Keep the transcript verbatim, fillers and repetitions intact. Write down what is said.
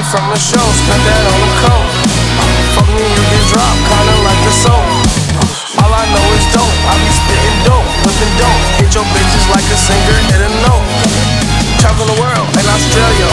from the show, spent that on the coat. Fuck me, you get dropped, kinda like the soap. All I know is dope, I be spitting dope, whipping dope. Hit your bitches like a singer, hit a note. Travel the world, in Australia,